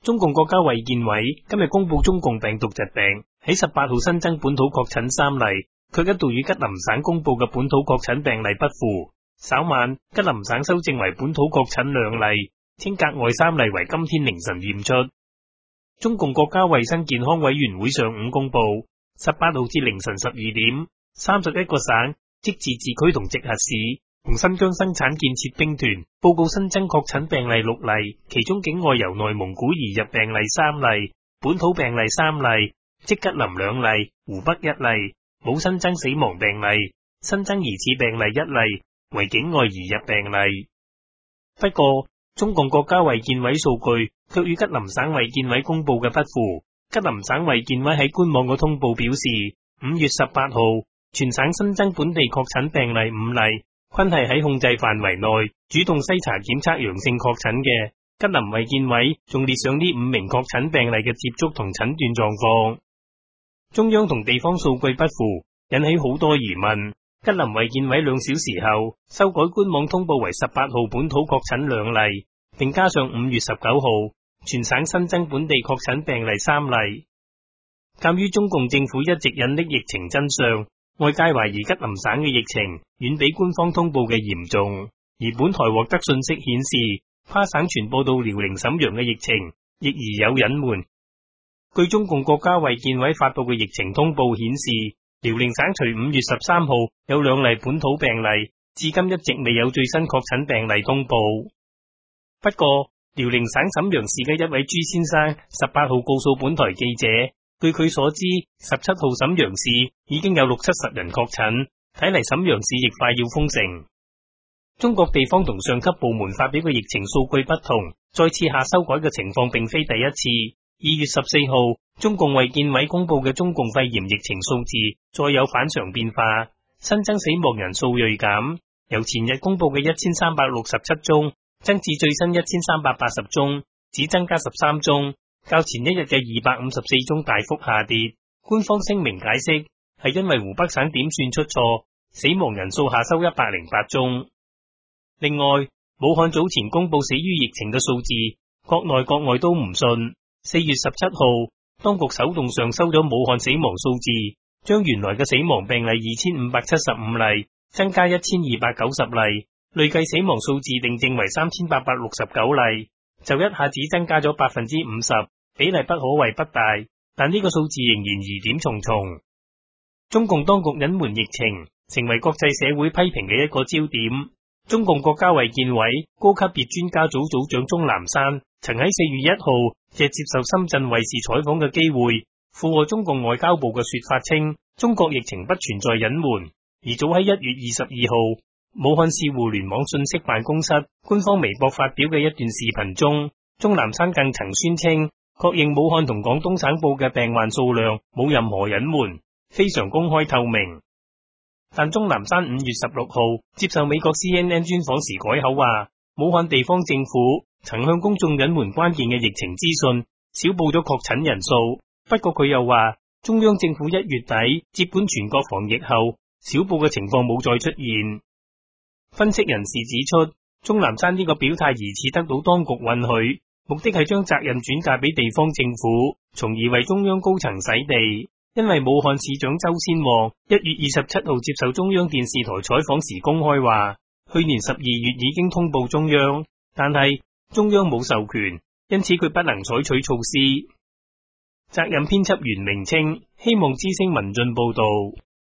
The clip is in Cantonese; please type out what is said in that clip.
中共國家衛健委今日公布中共病毒疾病喺18號新增本土確診3例，卻一度與吉林省公布嘅本土確診病例不符。稍晚，吉林省修正為本土確診2例，稱格外3例為今天凌晨驗出。中共國家衛生健康委員會上午公布，18號至凌晨12點，31個省、即自治區同直轄市同新疆生產建設兵團報告新增確診病例6例，其中境外由內蒙古移入病例3例，本土病例3例，即吉林2例，湖北1例，冇新增死亡病例，新增疑似病例1例，為境外移入病例。不過，中共國家衛健委數據卻與吉林省衛健委公布嘅不符。吉林省衛健委喺官網嘅通報表示，5月18號全省新增本地確診病例5例，均係喺控制範圍內主動篩查檢測陽性確診嘅。吉林衛健委仲列上呢5名確診病例嘅接觸同診斷狀況。中央同地方數據不符，引起好多疑問。吉林衛健委2小時後修改官網通報為18號本土確診2例，並加上5月19號全省新增本地確診病例3例。鑒於中共政府一直隱匿疫情真相，外界懷疑吉林省嘅疫情遠比官方通報嘅嚴重，而本台獲得信息顯示，跨省傳播到遼寧瀋陽嘅疫情亦宜有隱瞞。據中共國家衛健委發布嘅疫情通報顯示，遼寧省除5月13號有2例本土病例，至今一直未有最新確診病例通報。不過，遼寧省瀋陽市嘅一位朱先生18號告訴本台記者，據佢所知，17號瀋陽市已經有60-70人確診，睇嚟瀋陽市亦快要封城。中國地方同上級部門發表嘅疫情數據不同，再次下修改嘅情況並非第一次。2月14號，中共衛健委公布嘅中共肺炎疫情數字再有反常變化，新增死亡人數銳減，由前日公布嘅1367宗增至最新1380宗，只增加13宗，較前一日嘅254宗大幅下跌。官方聲明解釋，係因為湖北省點算出錯，死亡人數下收108宗。另外，武漢早前公布死於疫情嘅數字，國內國外都唔信。4月17號，當局手動上收咗武漢死亡數字，將原來嘅死亡病例2575例增加1290例，累計死亡數字訂正為3869例，就一下子增加咗50%，比例不可謂不大，但呢個數字仍然疑點重重。中共當局隱瞞疫情，成為國際社會批評嘅一個焦點。中共國家衛健委高級別專家組組長鍾南山曾喺4月1號借接受深圳衛視採訪嘅機會，附和中共外交部嘅說法稱，中國疫情不存在隱瞞。而早喺1月22號，武漢市互聯網信息辦公室官方微博發表嘅一段視頻中，鍾南山更曾宣稱，確認武漢同廣東省報嘅病患數量冇任何隱瞞，非常公開透明。但鍾南山5月16號接受美國 CNN 專訪時改口話，武漢地方政府曾向公眾隱瞞關鍵嘅疫情資訊，少報咗確診人數。不過佢又話，中央政府1月底接管全國防疫後，少報嘅情況冇再出現。分析人士指出，鍾南山呢個表態疑似得到當局允許，目的係將責任轉嫁俾地方政府，從而為中央高層洗地。因為武漢市長周先旺1月27號接受中央電視台採訪時公開話，去年12月已經通報中央，但係中央冇授權，因此佢不能採取措施。責任編輯員明稱，希望知星文進報道。